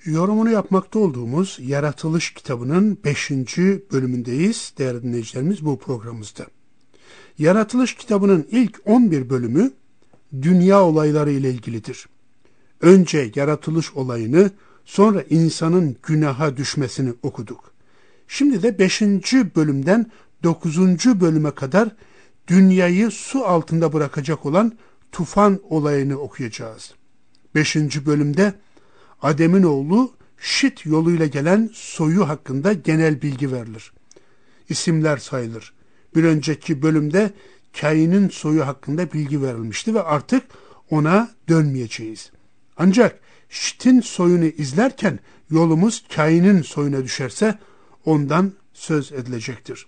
Yorumunu yapmakta olduğumuz Yaratılış kitabının 5. bölümündeyiz değerli dinleyicilerimiz bu programımızda. Yaratılış kitabının ilk 11 bölümü dünya olayları ile ilgilidir. Önce yaratılış olayını, sonra insanın günaha düşmesini okuduk. Şimdi de 5. bölümden 9. bölüme kadar dünyayı su altında bırakacak olan tufan olayını okuyacağız. 5. bölümde Adem'in oğlu Şit yoluyla gelen soyu hakkında genel bilgi verilir. İsimler sayılır. Bir önceki bölümde Kain'in soyu hakkında bilgi verilmişti ve artık ona dönmeyeceğiz. Ancak Şit'in soyunu izlerken yolumuz Kain'in soyuna düşerse ondan söz edilecektir.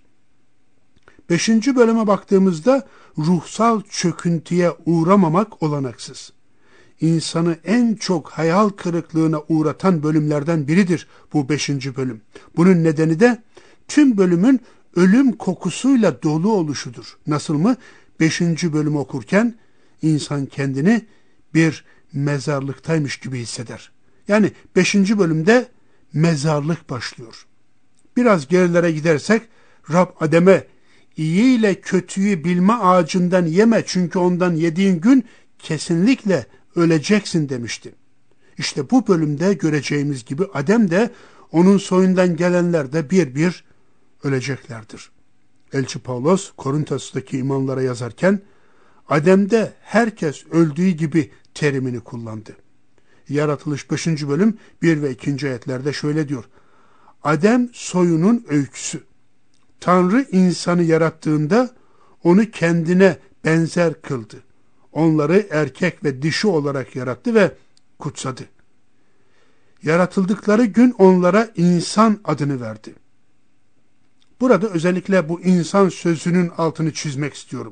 5. bölüme baktığımızda ruhsal çöküntüye uğramamak olanaksız. İnsanı en çok hayal kırıklığına uğratan bölümlerden biridir bu 5. bölüm. Bunun nedeni de tüm bölümün ölüm kokusuyla dolu oluşudur. Nasıl mı? 5. bölümü okurken insan kendini bir mezarlıktaymış gibi hisseder. Yani 5. bölümde mezarlık başlıyor. Biraz gerilere gidersek Rab Adem'e iyi ile kötüyü bilme ağacından yeme çünkü ondan yediğin gün kesinlikle öleceksin demişti. İşte bu bölümde göreceğimiz gibi Adem de onun soyundan gelenler de bir bir öleceklerdir. Elçi Pavlos Korintos'taki imamlara yazarken Adem'de herkes öldüğü gibi terimini kullandı. Yaratılış 5. bölüm 1 ve 2. ayetlerde şöyle diyor. Adem soyunun öyküsü. Tanrı insanı yarattığında onu kendine benzer kıldı. Onları erkek ve dişi olarak yarattı ve kutsadı. Yaratıldıkları gün onlara insan adını verdi. Burada özellikle bu insan sözünün altını çizmek istiyorum.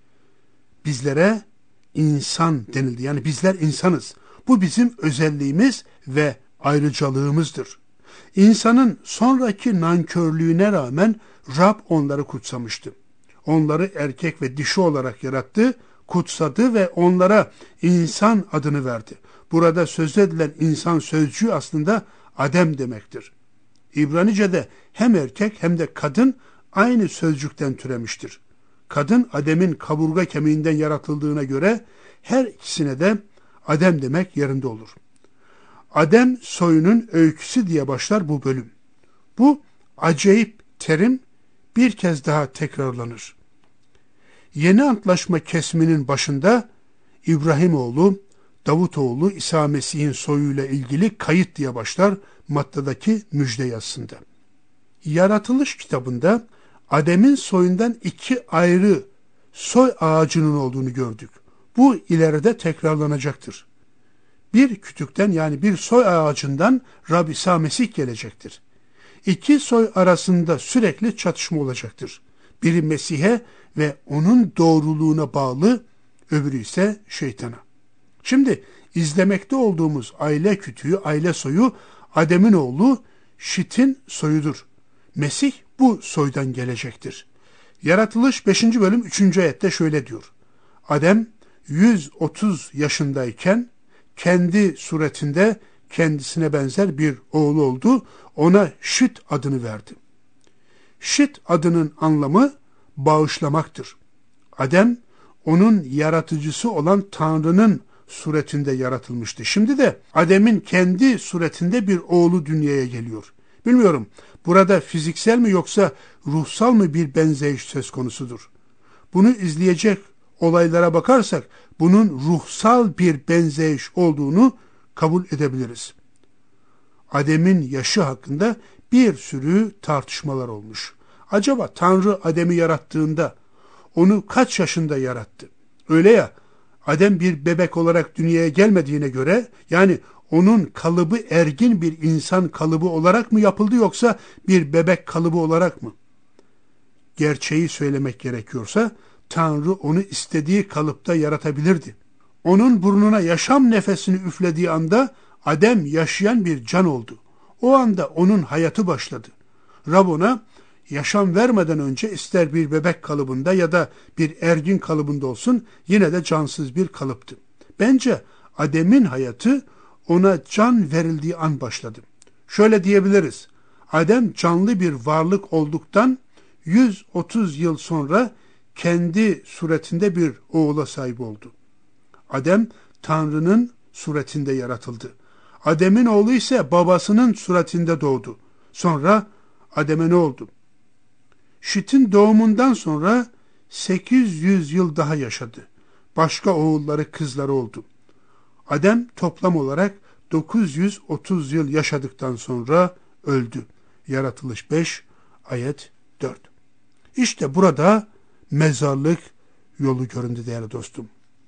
Bizlere insan denildi. Yani bizler insanız. Bu bizim özelliğimiz ve ayrıcalığımızdır. İnsanın sonraki nankörlüğüne rağmen Rab onları kutsamıştı. Onları erkek ve dişi olarak yarattı, kutsadı ve onlara insan adını verdi. Burada söz edilen insan sözcüğü aslında Adem demektir. İbranice'de hem erkek hem de kadın aynı sözcükten türemiştir. Kadın Adem'in kaburga kemiğinden yaratıldığına göre her ikisine de Adem demek yerinde olur. Adem soyunun öyküsü diye başlar bu bölüm. Bu acayip terim bir kez daha tekrarlanır. Yeni antlaşma kesiminin başında İbrahimoğlu, Davutoğlu, İsa Mesih'in soyuyla ilgili kayıt diye başlar maddedeki müjde yazısında. Yaratılış kitabında Adem'in soyundan 2 ayrı soy ağacının olduğunu gördük. Bu ileride tekrarlanacaktır. Bir kütükten yani bir soy ağacından Rab İsa Mesih gelecektir. 2 soy arasında sürekli çatışma olacaktır. Biri Mesih'e ve onun doğruluğuna bağlı, öbürü ise şeytana. Şimdi izlemekte olduğumuz aile kütüğü, aile soyu Adem'in oğlu Şit'in soyudur. Mesih bu soydan gelecektir. Yaratılış 5. bölüm 3. ayette şöyle diyor. Adem 130 yaşındayken kendi suretinde kendisine benzer bir oğlu oldu. Ona Şit adını verdi. Şit adının anlamı bağışlamaktır. Adem onun yaratıcısı olan Tanrı'nın suretinde yaratılmıştı. Şimdi de Adem'in kendi suretinde bir oğlu dünyaya geliyor. Bilmiyorum burada fiziksel mi yoksa ruhsal mı bir benzeyiş söz konusudur. Bunu izleyecek olaylara bakarsak bunun ruhsal bir benzeyiş olduğunu kabul edebiliriz. Adem'in yaşı hakkında bir sürü tartışmalar olmuş. Acaba Tanrı Adem'i yarattığında onu kaç yaşında yarattı? Öyle ya, Adem bir bebek olarak dünyaya gelmediğine göre yani onun kalıbı ergin bir insan kalıbı olarak mı yapıldı yoksa bir bebek kalıbı olarak mı? Gerçeği söylemek gerekiyorsa Tanrı onu istediği kalıpta yaratabilirdi. Onun burnuna yaşam nefesini üflediği anda Adem yaşayan bir can oldu. O anda onun hayatı başladı. Rab ona yaşam vermeden önce ister bir bebek kalıbında ya da bir ergin kalıbında olsun yine de cansız bir kalıptı. Bence Adem'in hayatı ona can verildiği an başladı. Şöyle diyebiliriz. Adem canlı bir varlık olduktan 130 yıl sonra kendi suretinde bir oğula sahip oldu. Adem Tanrı'nın suretinde yaratıldı. Adem'in oğlu ise babasının suretinde doğdu. Sonra Adem'e ne oldu? Şit'in doğumundan sonra 800 yıl daha yaşadı. Başka oğulları, kızları oldu. Adem toplam olarak 930 yıl yaşadıktan sonra öldü. Yaratılış 5, ayet 4. İşte burada mezarlık yolu göründü değerli dostum.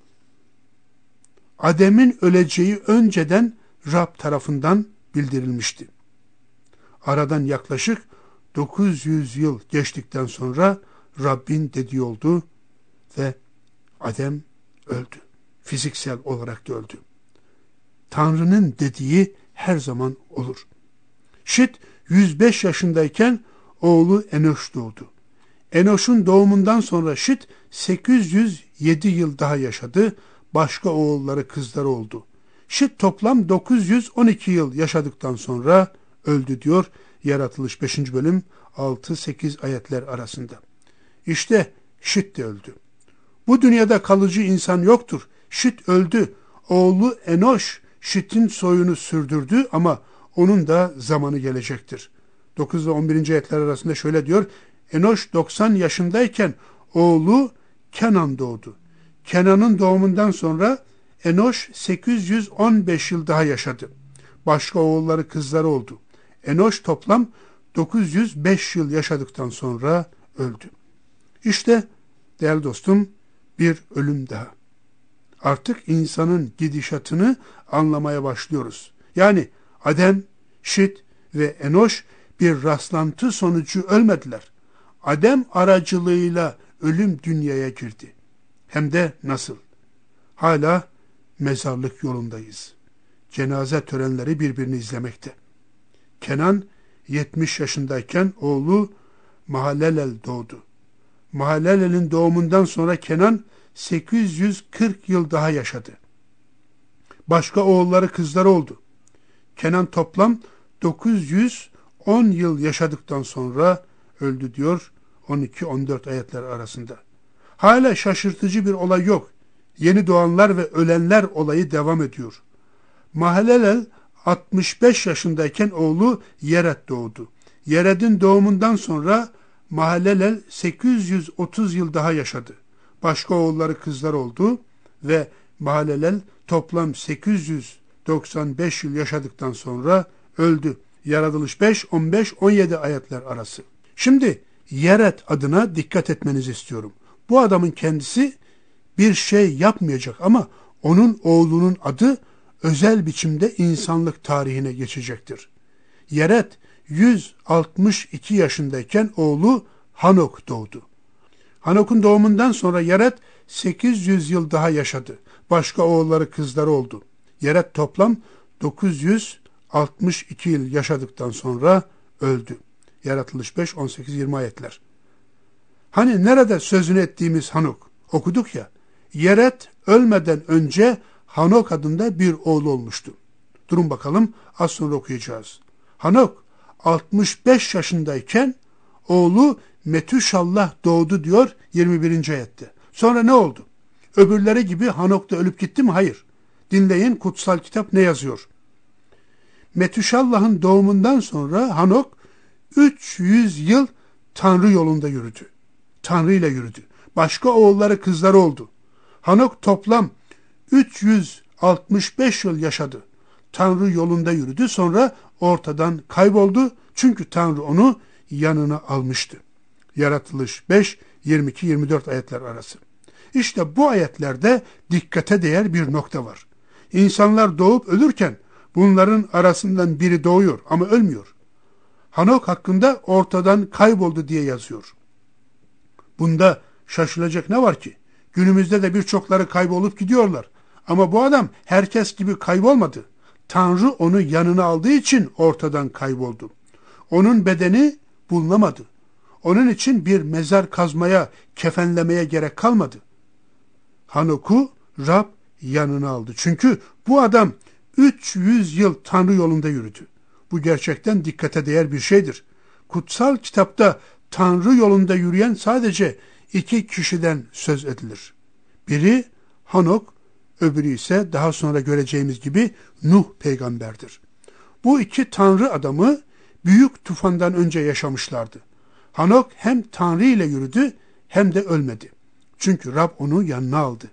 Adem'in öleceği önceden Rab tarafından bildirilmişti. Aradan yaklaşık 900 yıl geçtikten sonra Rabbin dediği oldu ve Adem öldü. Fiziksel olarak da öldü. Tanrı'nın dediği her zaman olur. Şit 105 yaşındayken oğlu Enoş doğdu. Enoş'un doğumundan sonra Şit 807 yıl daha yaşadı. Başka oğulları, kızları oldu. Şit toplam 912 yıl yaşadıktan sonra öldü diyor Yaratılış 5. bölüm 6-8 ayetler arasında. İşte Şit de öldü. Bu dünyada kalıcı insan yoktur. Şit öldü. Oğlu Enoş Şit'in soyunu sürdürdü ama onun da zamanı gelecektir. 9 ve 11. ayetler arasında şöyle diyor. Enoş 90 yaşındayken oğlu Kenan doğdu. Kenan'ın doğumundan sonra Enoş 815 yıl daha yaşadı. Başka oğulları, kızları oldu. Enoş toplam 905 yıl yaşadıktan sonra öldü. İşte değerli dostum bir ölüm daha. Artık insanın gidişatını anlamaya başlıyoruz. Yani Adem, Şit ve Enoş bir rastlantı sonucu ölmediler. Adem aracılığıyla ölüm dünyaya girdi. Hem de nasıl? Hala mezarlık yolundayız. Cenaze törenleri birbirini izlemekte. Kenan 70 yaşındayken oğlu Mahalalel doğdu. Mahalalel'in doğumundan sonra Kenan 840 yıl daha yaşadı. Başka oğulları, kızları oldu. Kenan toplam 910 yıl yaşadıktan sonra öldü diyor 12-14 ayetler arasında. Hala şaşırtıcı bir olay yok. Yeni doğanlar ve ölenler olayı devam ediyor. Mahalalel 65 yaşındayken oğlu Yered doğdu. Yered'in doğumundan sonra Mahalalel 830 yıl daha yaşadı. Başka oğulları, kızlar oldu ve Mahalalel toplam 895 yıl yaşadıktan sonra öldü. Yaratılış 5, 15, 17 ayetler arası. Şimdi Yered adına dikkat etmenizi istiyorum. Bu adamın kendisi bir şey yapmayacak ama onun oğlunun adı özel biçimde insanlık tarihine geçecektir. Yered 162 yaşındayken oğlu Hanok doğdu. Hanok'un doğumundan sonra Yered 800 yıl daha yaşadı. Başka oğulları, kızları oldu. Yered toplam 962 yıl yaşadıktan sonra öldü. Yaratılış 5, 18, 20 ayetler. Hani nerede sözünü ettiğimiz Hanok? Okuduk ya. Yered ölmeden önce Hanok adında bir oğlu olmuştu. Durun bakalım, az sonra okuyacağız. Hanok 65 yaşındayken oğlu Metüşallah doğdu diyor 21. ayette. Sonra ne oldu? Öbürleri gibi Hanok da ölüp gitti mi? Hayır. Dinleyin kutsal kitap ne yazıyor? Metüşallah'ın doğumundan sonra Hanok 300 yıl Tanrı yolunda yürüdü. Tanrı ile yürüdü. Başka oğulları, kızları oldu. Hanok toplam 365 yıl yaşadı. Tanrı yolunda yürüdü. Sonra ortadan kayboldu. Çünkü Tanrı onu yanına almıştı. Yaratılış 5, 22-24 ayetler arası. İşte bu ayetlerde dikkate değer bir nokta var. İnsanlar doğup ölürken bunların arasından biri doğuyor ama ölmüyor. Hanok hakkında ortadan kayboldu diye yazıyor. Bunda şaşılacak ne var ki? Günümüzde de birçokları kaybolup gidiyorlar. Ama bu adam herkes gibi kaybolmadı. Tanrı onu yanına aldığı için ortadan kayboldu. Onun bedeni bulunamadı. Onun için bir mezar kazmaya, kefenlemeye gerek kalmadı. Hanok'u Rab yanına aldı. Çünkü bu adam 300 yıl Tanrı yolunda yürüdü. Bu gerçekten dikkate değer bir şeydir. Kutsal kitapta Tanrı yolunda yürüyen sadece 2 kişiden söz edilir. Biri Hanok, öbürü ise daha sonra göreceğimiz gibi Nuh peygamberdir. Bu 2 Tanrı adamı büyük tufandan önce yaşamışlardı. Hanok hem Tanrı ile yürüdü hem de ölmedi. Çünkü Rab onu yanına aldı.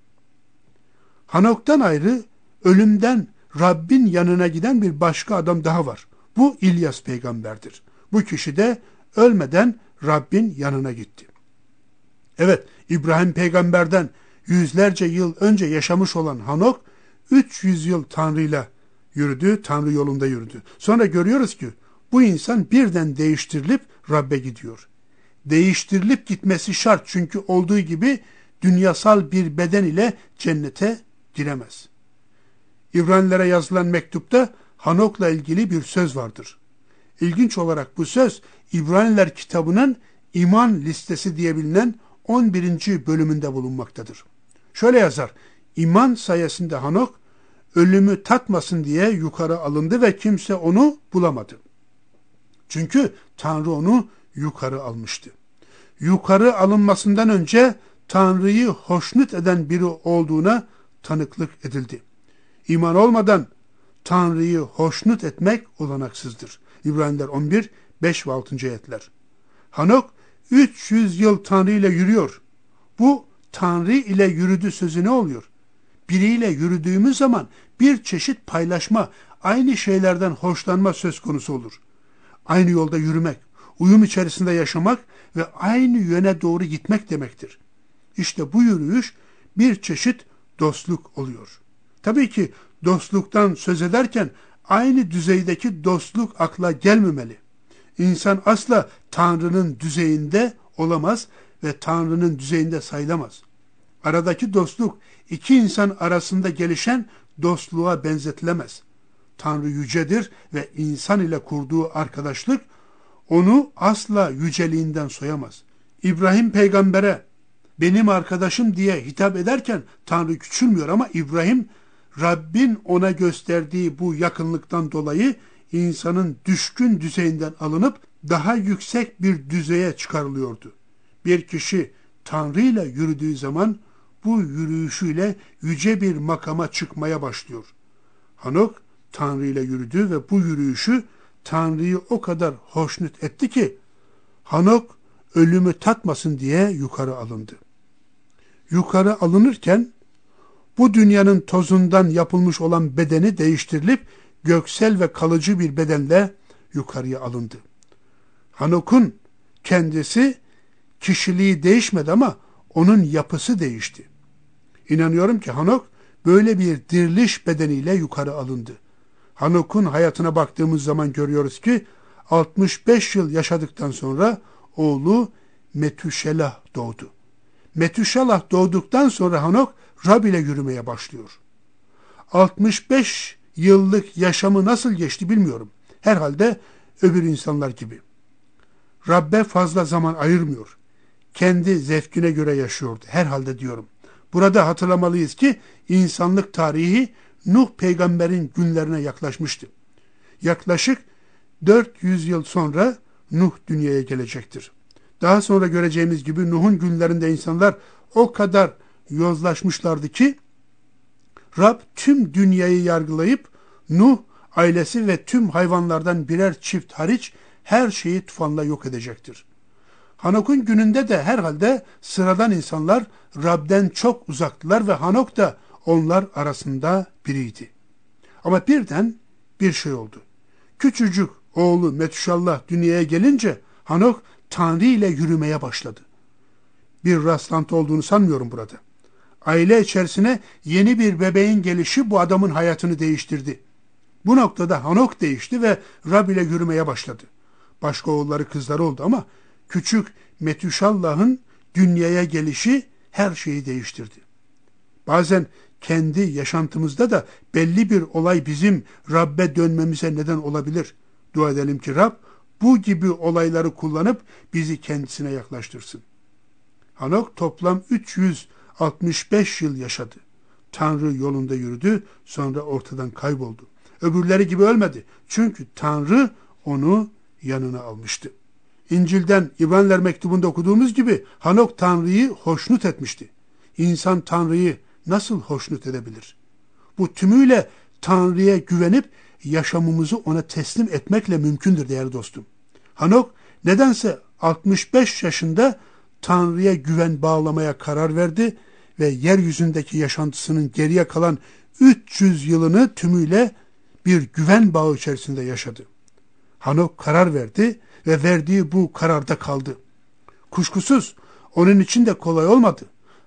Hanok'tan ayrı ölümden Rabbin yanına giden bir başka adam daha var. Bu İlyas peygamberdir. Bu kişi de ölmeden Rabbin yanına gitti. Evet, İbrahim peygamberden yüzlerce yıl önce yaşamış olan Hanok 300 yıl Tanrı'yla yürüdü, Tanrı yolunda yürüdü. Sonra görüyoruz ki bu insan birden değiştirilip Rabbe gidiyor. Değiştirilip gitmesi şart, çünkü olduğu gibi dünyasal bir beden ile cennete giremez. İbranilere yazılan mektupta Hanok'la ilgili bir söz vardır. İlginç olarak bu söz İbraniler kitabının iman listesi diye bilinen 11. bölümünde bulunmaktadır. Şöyle yazar: İman sayesinde Hanok ölümü tatmasın diye yukarı alındı ve kimse onu bulamadı. Çünkü Tanrı onu yukarı almıştı. Yukarı alınmasından önce Tanrı'yı hoşnut eden biri olduğuna tanıklık edildi. İman olmadan Tanrı'yı hoşnut etmek olanaksızdır. İbraniler 11, 5 ve 6. ayetler. Hanok 300 yıl Tanrı ile yürüyor. Bu Tanrı ile yürüdü sözü ne oluyor? Biriyle yürüdüğümüz zaman bir çeşit paylaşma, aynı şeylerden hoşlanma söz konusu olur. Aynı yolda yürümek, uyum içerisinde yaşamak ve aynı yöne doğru gitmek demektir. İşte bu yürüyüş bir çeşit dostluk oluyor. Tabii ki dostluktan söz ederken aynı düzeydeki dostluk akla gelmemeli. İnsan asla Tanrı'nın düzeyinde olamaz ve Tanrı'nın düzeyinde sayılamaz. Aradaki dostluk 2 insan arasında gelişen dostluğa benzetilemez. Tanrı yücedir ve insan ile kurduğu arkadaşlık onu asla yüceliğinden soyamaz. İbrahim peygambere benim arkadaşım diye hitap ederken Tanrı küçülmüyor, ama İbrahim Rabbin ona gösterdiği bu yakınlıktan dolayı insanın düşkün düzeyinden alınıp daha yüksek bir düzeye çıkarılıyordu. Bir kişi Tanrı ile yürüdüğü zaman bu yürüyüşüyle yüce bir makama çıkmaya başlıyor. Hanok Tanrı ile yürüdü ve bu yürüyüşü Tanrı'yı o kadar hoşnut etti ki Hanok ölümü tatmasın diye yukarı alındı. Yukarı alınırken bu dünyanın tozundan yapılmış olan bedeni değiştirilip göksel ve kalıcı bir bedenle yukarıya alındı. Hanok'un kendisi, kişiliği değişmedi ama onun yapısı değişti. İnanıyorum ki Hanok böyle bir diriliş bedeniyle yukarı alındı. Hanok'un hayatına baktığımız zaman görüyoruz ki 65 yıl yaşadıktan sonra oğlu Metüşelah doğdu. Metüşelah doğduktan sonra Hanok Rab ile yürümeye başlıyor. 65 yıllık yaşamı nasıl geçti bilmiyorum. Herhalde öbür insanlar gibi. Rabbe fazla zaman ayırmıyor. Kendi zevkine göre yaşıyordu. Herhalde diyorum. Burada hatırlamalıyız ki insanlık tarihi Nuh peygamberin günlerine yaklaşmıştı. Yaklaşık 400 yıl sonra Nuh dünyaya gelecektir. Daha sonra göreceğimiz gibi Nuh'un günlerinde insanlar o kadar yozlaşmışlardı ki Rab tüm dünyayı yargılayıp Nuh, ailesi ve tüm hayvanlardan birer çift hariç her şeyi tufanla yok edecektir. Hanok'un gününde de herhalde sıradan insanlar Rab'den çok uzaktılar ve Hanok da onlar arasında biriydi. Ama birden bir şey oldu. Küçücük oğlu Metüşallah dünyaya gelince Hanok Tanrı ile yürümeye başladı. Bir rastlantı olduğunu sanmıyorum burada. Aile içerisine yeni bir bebeğin gelişi bu adamın hayatını değiştirdi. Bu noktada Hanok değişti ve Rab ile yürümeye başladı. Başka oğulları kızları oldu ama küçük Metüşallah'ın dünyaya gelişi her şeyi değiştirdi. Bazen kendi yaşantımızda da belli bir olay bizim Rab'be dönmemize neden olabilir. Dua edelim ki Rab bu gibi olayları kullanıp bizi kendisine yaklaştırsın. Hanok toplam 365 yıl yaşadı. Tanrı yolunda yürüdü, sonra ortadan kayboldu. Öbürleri gibi ölmedi. Çünkü Tanrı onu yanına almıştı. İncil'den İbraniler mektubunda okuduğumuz gibi Hanok Tanrı'yı hoşnut etmişti. İnsan Tanrı'yı nasıl hoşnut edebilir? Bu tümüyle Tanrı'ya güvenip yaşamımızı ona teslim etmekle mümkündür değerli dostum. Hanok nedense 65 yaşında Tanrı'ya güven bağlamaya karar verdi ve yeryüzündeki yaşantısının geriye kalan 300 yılını tümüyle bir güven bağı içerisinde yaşadı. Hanok karar verdi ve verdiği bu kararda kaldı. Kuşkusuz onun için de kolay olmadı.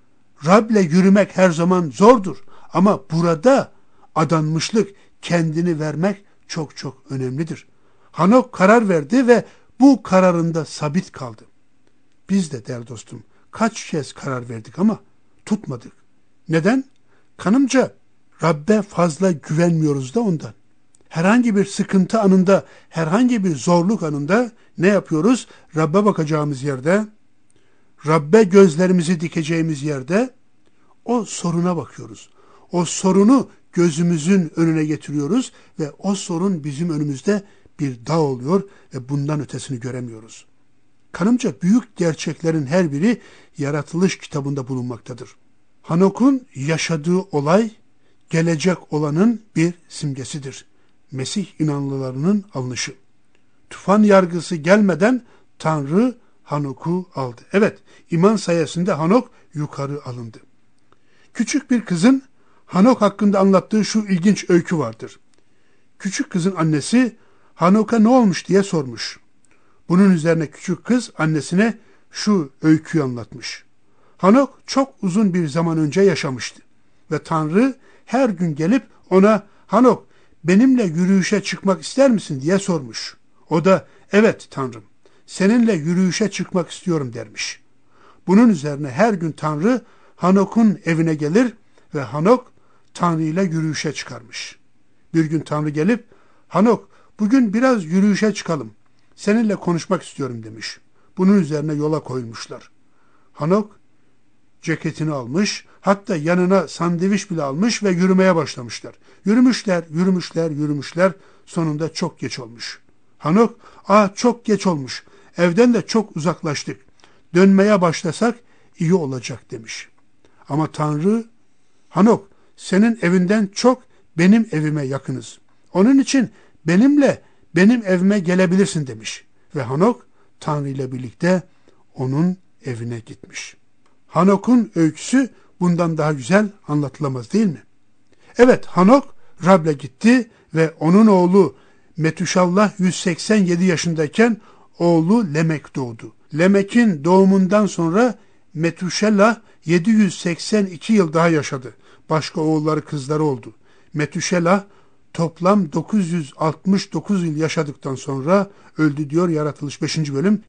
Rab'le yürümek her zaman zordur ama burada adanmışlık, kendini vermek çok çok önemlidir. Hanok karar verdi ve bu kararında sabit kaldı. Biz de değerli dostum kaç kez karar verdik ama tutmadık. Neden? Kanımca Rab'be fazla güvenmiyoruz da ondan. Herhangi bir sıkıntı anında, herhangi bir zorluk anında ne yapıyoruz? Rab'be bakacağımız yerde, Rab'be gözlerimizi dikeceğimiz yerde o soruna bakıyoruz. O sorunu gözümüzün önüne getiriyoruz ve o sorun bizim önümüzde bir dağ oluyor ve bundan ötesini göremiyoruz. Kanımca büyük gerçeklerin her biri yaratılış kitabında bulunmaktadır. Hanok'un yaşadığı olay gelecek olanın bir simgesidir. Mesih inanlılarının alınışı. Tufan yargısı gelmeden Tanrı Hanok'u aldı. Evet, iman sayesinde Hanok yukarı alındı. Küçük bir kızın Hanok hakkında anlattığı şu ilginç öykü vardır. Küçük kızın annesi Hanok'a ne olmuş diye sormuş. Bunun üzerine küçük kız annesine şu öyküyü anlatmış. Hanok çok uzun bir zaman önce yaşamıştı ve Tanrı her gün gelip ona Hanok benimle yürüyüşe çıkmak ister misin diye sormuş. O da evet Tanrım seninle yürüyüşe çıkmak istiyorum dermiş. Bunun üzerine her gün Tanrı Hanok'un evine gelir ve Hanok Tanrı ile yürüyüşe çıkarmış. Bir gün Tanrı gelip Hanok bugün biraz yürüyüşe çıkalım. Seninle konuşmak istiyorum demiş. Bunun üzerine yola koyulmuşlar. Hanok ceketini almış, hatta yanına sandviç bile almış ve yürümeye başlamışlar. Yürümüşler, sonunda çok geç olmuş. Hanok, çok geç olmuş, evden de çok uzaklaştık, dönmeye başlasak iyi olacak demiş. Ama Tanrı, Hanok, senin evinden çok benim evime yakınız. Onun için benimle benim evime gelebilirsin demiş. Ve Hanok Tanrı ile birlikte onun evine gitmiş. Hanok'un öyküsü bundan daha güzel anlatılamaz değil mi? Evet, Hanok Rab'le gitti ve onun oğlu Metuşallah 187 yaşındayken oğlu Lemek doğdu. Lemek'in doğumundan sonra Metuşallah 782 yıl daha yaşadı. Başka oğulları kızları oldu. Metuşallah toplam 969 yıl yaşadıktan sonra öldü diyor Yaratılış 5. bölüm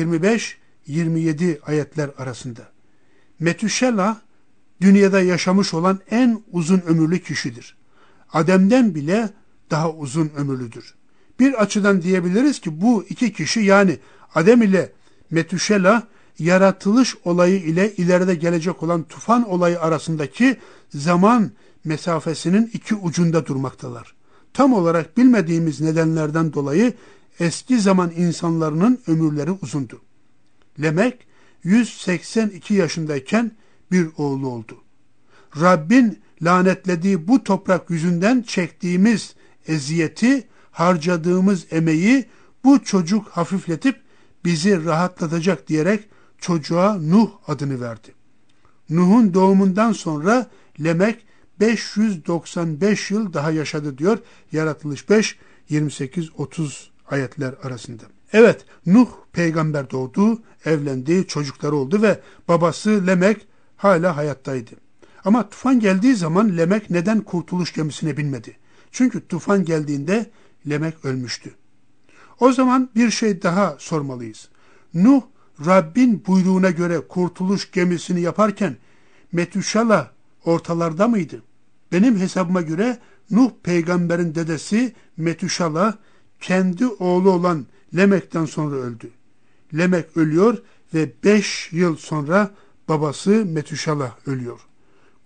25-27 ayetler arasında. Metuşallah dünyada yaşamış olan en uzun ömürlü kişidir. Adem'den bile daha uzun ömürlüdür. Bir açıdan diyebiliriz ki bu iki kişi yani Adem ile Metuşallah yaratılış olayı ile ileride gelecek olan tufan olayı arasındaki zaman mesafesinin iki ucunda durmaktalar. Tam olarak bilmediğimiz nedenlerden dolayı eski zaman insanların ömürleri uzundu. Lemek 182 yaşındayken bir oğlu oldu. Rabbin lanetlediği bu toprak yüzünden çektiğimiz eziyeti, harcadığımız emeği bu çocuk hafifletip bizi rahatlatacak diyerek çocuğa Nuh adını verdi. Nuh'un doğumundan sonra Lemek 595 yıl daha yaşadı diyor Yaratılış 5, 28-30 ayetler arasında. Evet, Nuh peygamber doğdu, evlendi, çocukları oldu ve babası Lemek hala hayattaydı. Ama tufan geldiği zaman Lemek neden kurtuluş gemisine binmedi? Çünkü tufan geldiğinde Lemek ölmüştü. O zaman bir şey daha sormalıyız. Nuh, Rabbin buyruğuna göre kurtuluş gemisini yaparken Metuşallah ortalarda mıydı? Benim hesabıma göre Nuh peygamberin dedesi Metuşallah kendi oğlu olan Lemek'ten sonra öldü. Lemek ölüyor ve 5 yıl sonra babası Metuşallah ölüyor.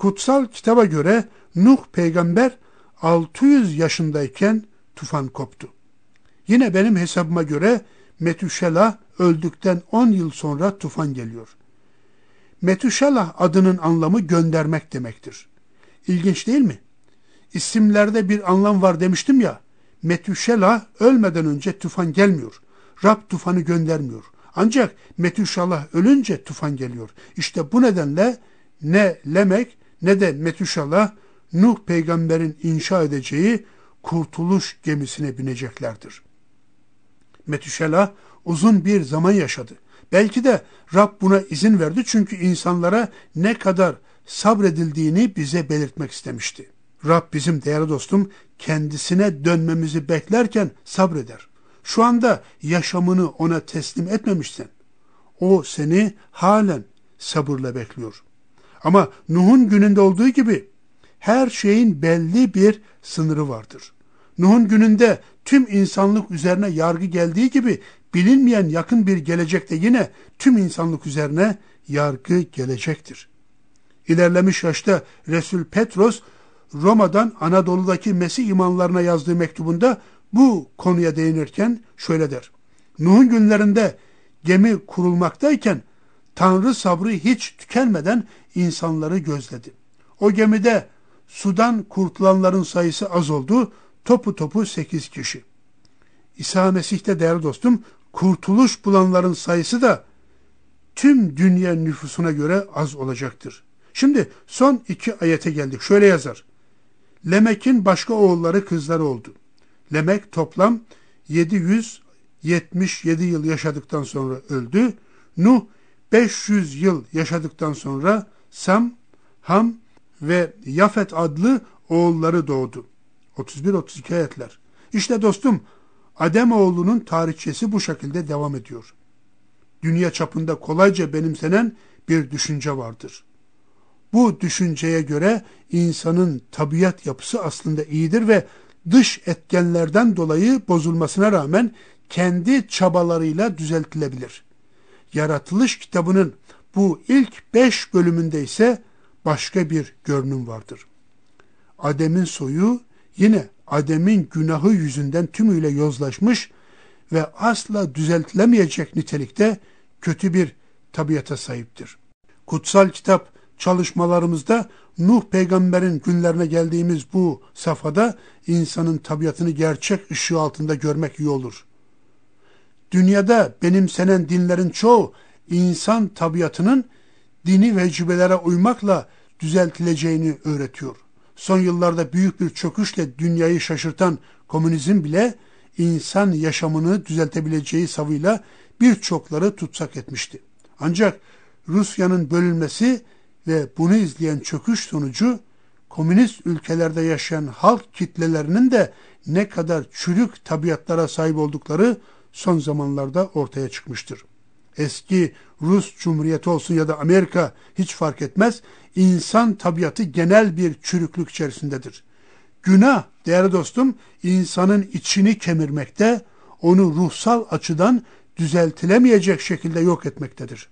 Kutsal kitaba göre Nuh peygamber 600 yaşındayken tufan koptu. Yine benim hesabıma göre Metüşelah öldükten 10 yıl sonra tufan geliyor. Metüşelah adının anlamı göndermek demektir. İlginç değil mi? İsimlerde bir anlam var demiştim ya. Metüşelah ölmeden önce tufan gelmiyor. Rab tufanı göndermiyor. Ancak Metüşelah ölünce tufan geliyor. İşte bu nedenle ne Lemek ne de Metüşelah Nuh peygamberin inşa edeceği kurtuluş gemisine bineceklerdir. Metüşelah uzun bir zaman yaşadı. Belki de Rab buna izin verdi çünkü insanlara ne kadar sabredildiğini bize belirtmek istemişti. Rab bizim değerli dostum kendisine dönmemizi beklerken sabreder. Şu anda yaşamını ona teslim etmemişsen o seni halen sabırla bekliyor. Ama Nuh'un gününde olduğu gibi her şeyin belli bir sınırı vardır. Nuh'un gününde tüm insanlık üzerine yargı geldiği gibi bilinmeyen yakın bir gelecekte yine tüm insanlık üzerine yargı gelecektir. İlerlemiş yaşta Resul Petros Roma'dan Anadolu'daki Mesih imanlarına yazdığı mektubunda bu konuya değinirken şöyle der. Nuh'un günlerinde gemi kurulmaktayken Tanrı sabrı hiç tükenmeden insanları gözledi. O gemide sudan kurtulanların sayısı az oldu, topu 8 kişi. İsa Mesih'te değerli dostum, kurtuluş bulanların sayısı da tüm dünya nüfusuna göre az olacaktır. Şimdi son 2 ayete geldik. Şöyle yazar. Lemek'in başka oğulları kızları oldu. Lemek toplam 777 yıl yaşadıktan sonra öldü. Nuh 500 yıl yaşadıktan sonra Sam, Ham ve Yafet adlı oğulları doğdu. 31-32 ayetler. İşte dostum, Ademoğlunun tarihçesi bu şekilde devam ediyor. Dünya çapında kolayca benimsenen bir düşünce vardır. Bu düşünceye göre insanın tabiat yapısı aslında iyidir ve dış etkenlerden dolayı bozulmasına rağmen kendi çabalarıyla düzeltilebilir. Yaratılış kitabının bu ilk 5 bölümünde ise başka bir görünüm vardır. Adem'in soyu yine Adem'in günahı yüzünden tümüyle yozlaşmış ve asla düzeltilemeyecek nitelikte kötü bir tabiata sahiptir. Kutsal kitap çalışmalarımızda Nuh peygamberin günlerine geldiğimiz bu safhada insanın tabiatını gerçek ışığı altında görmek iyi olur. Dünyada benimsenen dinlerin çoğu insan tabiatının dini vecibelere uymakla düzeltileceğini öğretiyor. Son yıllarda büyük bir çöküşle dünyayı şaşırtan komünizm bile insan yaşamını düzeltebileceği savıyla birçokları tutsak etmişti. Ancak Rusya'nın bölünmesi ve bunu izleyen çöküş sonucu komünist ülkelerde yaşayan halk kitlelerinin de ne kadar çürük tabiatlara sahip oldukları son zamanlarda ortaya çıkmıştır. Eski Rus Cumhuriyeti olsun ya da Amerika hiç fark etmez, insan tabiatı genel bir çürüklük içerisindedir. Günah, değerli dostum, insanın içini kemirmekte, onu ruhsal açıdan düzeltilemeyecek şekilde yok etmektedir.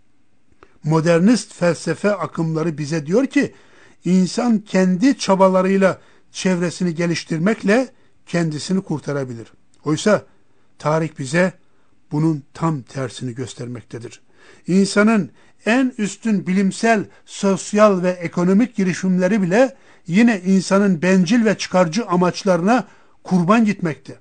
Modernist felsefe akımları bize diyor ki, insan kendi çabalarıyla çevresini geliştirmekle kendisini kurtarabilir. Oysa tarih bize bunun tam tersini göstermektedir. İnsanın en üstün bilimsel, sosyal ve ekonomik girişimleri bile yine insanın bencil ve çıkarcı amaçlarına kurban gitmekte.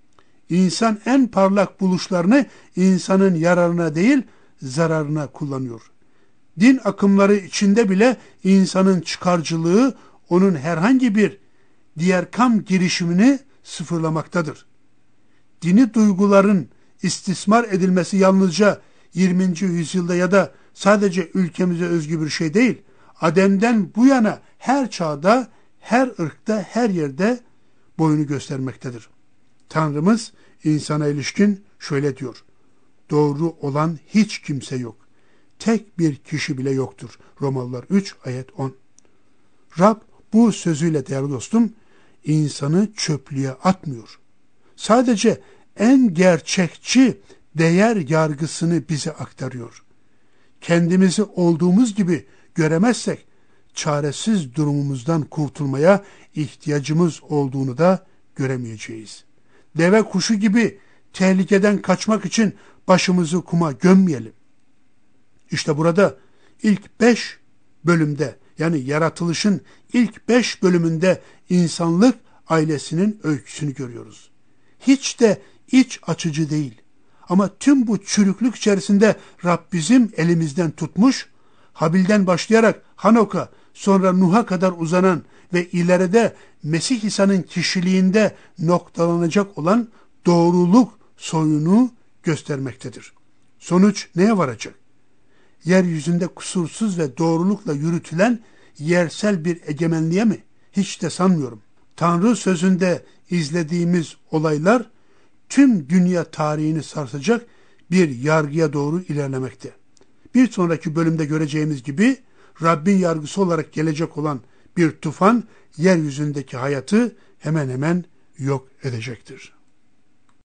İnsan en parlak buluşlarını insanın yararına değil, zararına kullanıyor. Din akımları içinde bile insanın çıkarcılığı onun herhangi bir diğer kam girişimini sıfırlamaktadır. Dini duyguların istismar edilmesi yalnızca 20. yüzyılda ya da sadece ülkemize özgü bir şey değil. Adem'den bu yana her çağda, her ırkta, her yerde boyunu göstermektedir. Tanrımız insana ilişkin şöyle diyor. Doğru olan hiç kimse yok. Tek bir kişi bile yoktur. Romalılar 3 ayet 10. Rab bu sözüyle değerli dostum insanı çöplüğe atmıyor. Sadece en gerçekçi değer yargısını bize aktarıyor. Kendimizi olduğumuz gibi göremezsek çaresiz durumumuzdan kurtulmaya ihtiyacımız olduğunu da göremeyeceğiz. Deve kuşu gibi tehlikeden kaçmak için başımızı kuma gömmeyelim. İşte burada ilk 5 bölümde, yani yaratılışın ilk 5 bölümünde insanlık ailesinin öyküsünü görüyoruz. Hiç de iç açıcı değil. Ama tüm bu çürüklük içerisinde Rab bizim elimizden tutmuş, Habil'den başlayarak Hanok'a, sonra Nuh'a kadar uzanan ve ileride Mesih İsa'nın kişiliğinde noktalanacak olan doğruluk soyunu göstermektedir. Sonuç neye varacak? Yeryüzünde kusursuz ve doğrulukla yürütülen yersel bir egemenliğe mi? Hiç de sanmıyorum. Tanrı sözünde izlediğimiz olaylar tüm dünya tarihini sarsacak bir yargıya doğru ilerlemekte. Bir sonraki bölümde göreceğimiz gibi Rabbin yargısı olarak gelecek olan bir tufan yeryüzündeki hayatı hemen hemen yok edecektir.